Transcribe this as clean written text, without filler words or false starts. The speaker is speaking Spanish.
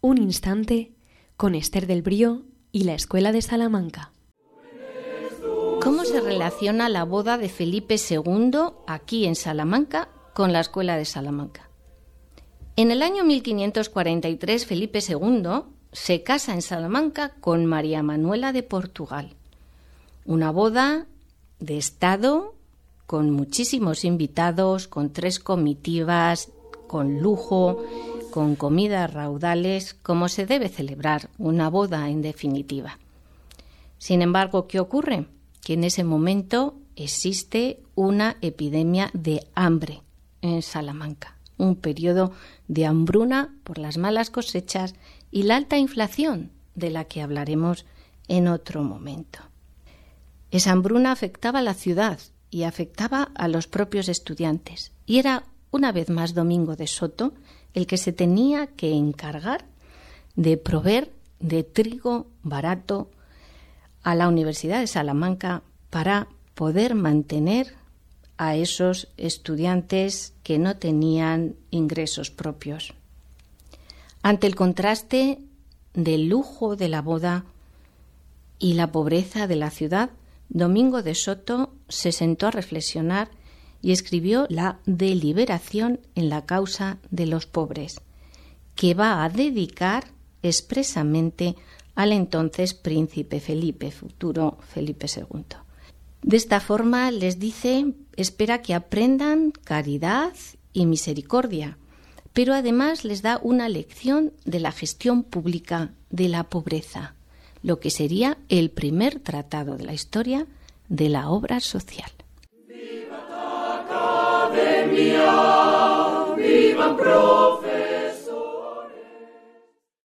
Un instante con Esther del Brío y la Escuela de Salamanca. ¿Cómo se relaciona la boda de Felipe II aquí en Salamanca con la Escuela de Salamanca? En el año 1543, Felipe II se casa en Salamanca con María Manuela de Portugal. Una boda de Estado con muchísimos invitados, con 3 comitivas, con lujo, con comidas raudales, como se debe celebrar una boda en definitiva. Sin embargo, ¿qué ocurre? Que en ese momento existe una epidemia de hambre en Salamanca, un periodo de hambruna por las malas cosechas y la alta inflación, de la que hablaremos en otro momento. Esa hambruna afectaba a la ciudad y afectaba a los propios estudiantes, y era una vez más Domingo de Soto el que se tenía que encargar de proveer de trigo barato a la Universidad de Salamanca para poder mantener a esos estudiantes que no tenían ingresos propios. Ante el contraste del lujo de la boda y la pobreza de la ciudad, Domingo de Soto se sentó a reflexionar y escribió la Deliberación en la causa de los pobres, que va a dedicar expresamente al entonces príncipe Felipe, futuro Felipe II. De esta forma les dice, espera que aprendan caridad y misericordia, pero además les da una lección de la gestión pública de la pobreza, lo que sería el primer tratado de la historia de la obra social. ¡Viva la Academia! ¡Vivan profes!